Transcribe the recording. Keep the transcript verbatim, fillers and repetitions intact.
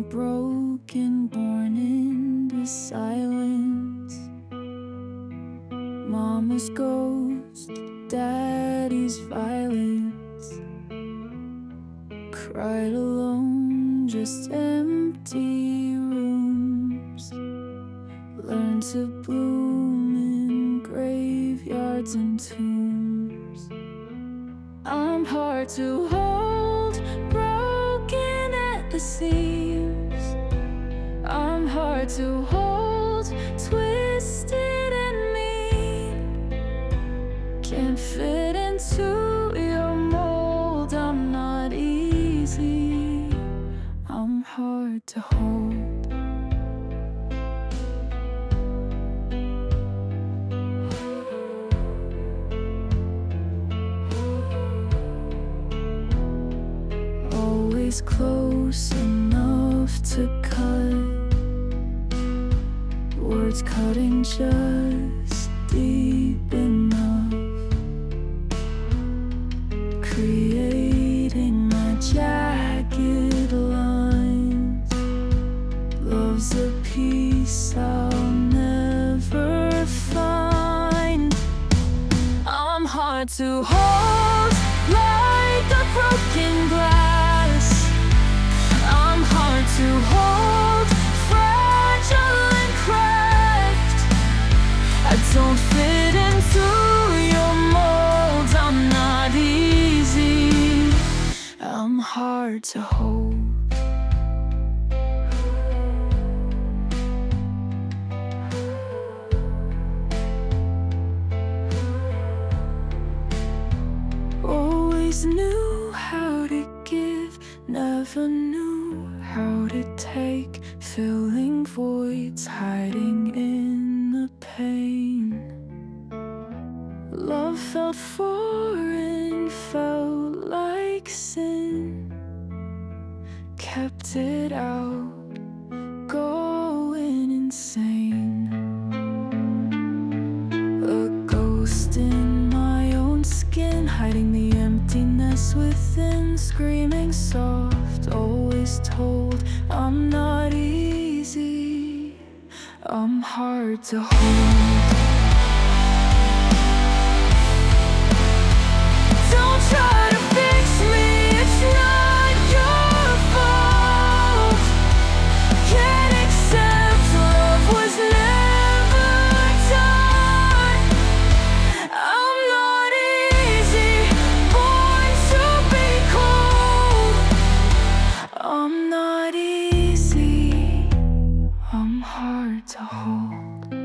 broken, born into silence. Mama's ghost, daddy's violence. Cried alone, just empty rooms. Learned to bloom in graveyards and tombs. I'm hard to hold, broken at the seams. I'm hard to hold, twisted and mean. Can't fit into your mold, I'm not easy. I'm hard to hold. Always close enough to cut, words cutting just deep enough, creating my jagged lines. Love's a piece I'll never find. I'm hard to hold, like a broken glass. I'm hard to hold, fragile and cracked. I don't fit into your mold, I'm not easy. I'm hard to hold. Always knew how to give, never knew how to take. Filling voids, hiding in the pain. Love felt foreign, felt like sin. Kept it out, going insane. A ghost in my own skin, hiding the emptiness within. Screaming soft, always told I'm not easy. I'm hard to hold. Don't try to fix me, it's not your fault. Can't accept love was never done. I'm not easy, born to be cold. I'm not easy, I'm hard to hold.